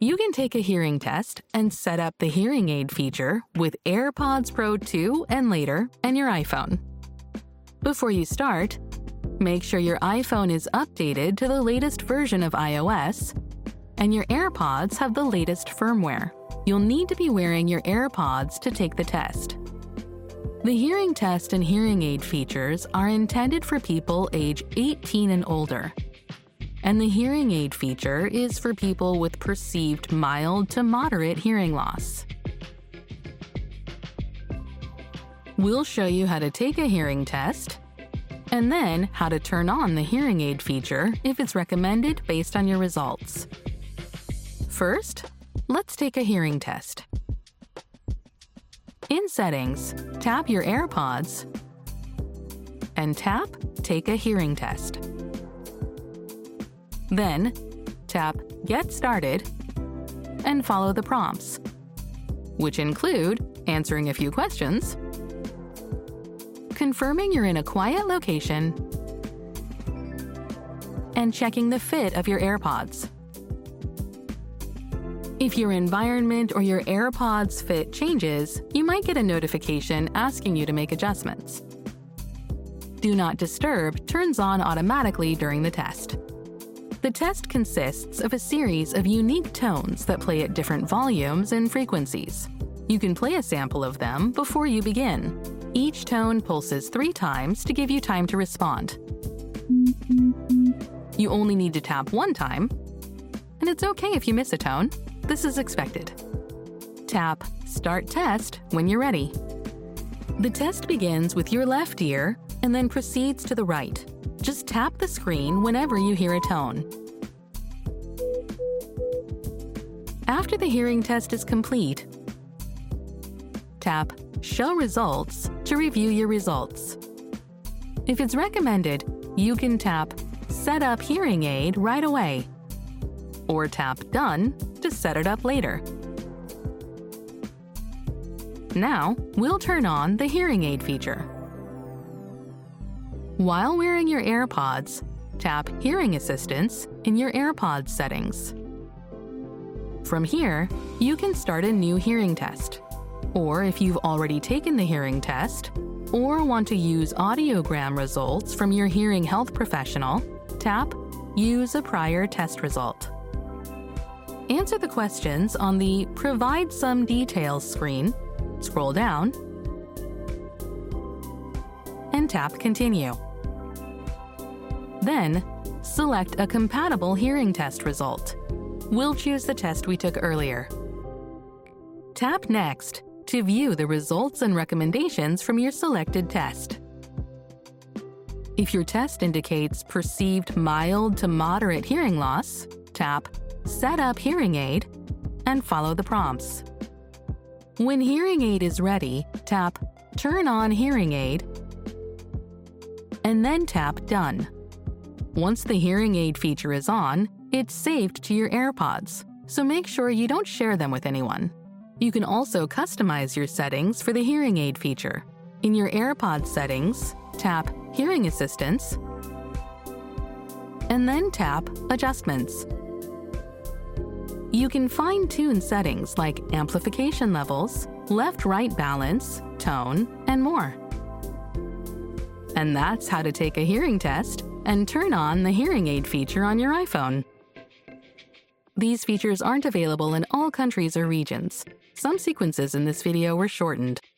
You can take a hearing test and set up the hearing aid feature with AirPods Pro 2 and later and your iPhone. Before you start, make sure your iPhone is updated to the latest version of iOS and your AirPods have the latest firmware. You'll need to be wearing your AirPods to take the test. The hearing test and hearing aid features are intended for people age 18 and older, and the hearing aid feature is for people with perceived mild to moderate hearing loss. We'll show you how to take a hearing test, and then how to turn on the hearing aid feature if it's recommended based on your results. First, let's take a hearing test. In Settings, tap your AirPods and tap Take a Hearing Test. Then, tap Get Started and follow the prompts, which include answering a few questions, confirming you're in a quiet location, and checking the fit of your AirPods. If your environment or your AirPods fit changes, you might get a notification asking you to make adjustments. Do Not Disturb turns on automatically during the test. The test consists of a series of unique tones that play at different volumes and frequencies. You can play a sample of them before you begin. Each tone pulses 3 times to give you time to respond. You only need to tap 1 time, and it's okay if you miss a tone. This is expected. Tap Start Test when you're ready. The test begins with your left ear and then proceeds to the right. Just tap the screen whenever you hear a tone. After the hearing test is complete, tap Show Results to review your results. If it's recommended, you can tap Set Up Hearing Aid right away, or tap Done to set it up later. Now, we'll turn on the hearing aid feature. While wearing your AirPods, tap Hearing Assistance in your AirPods settings. From here, you can start a new hearing test. Or if you've already taken the hearing test, or want to use audiogram results from your hearing health professional, tap Use a Prior Test Result. Answer the questions on the Provide Some Details screen, scroll down, and tap Continue. Then, select a compatible hearing test result. We'll choose the test we took earlier. Tap Next to view the results and recommendations from your selected test. If your test indicates perceived mild to moderate hearing loss, tap Set Up Hearing Aid and follow the prompts. When hearing aid is ready, tap Turn on Hearing Aid and then tap Done. Once the hearing aid feature is on, it's saved to your AirPods, so make sure you don't share them with anyone. You can also customize your settings for the hearing aid feature. In your AirPods settings, tap Hearing Assistance and then tap Adjustments. You can fine-tune settings like amplification levels, left-right balance, tone, and more. And that's how to take a hearing test and turn on the hearing aid feature on your iPhone. These features aren't available in all countries or regions. Some sequences in this video were shortened.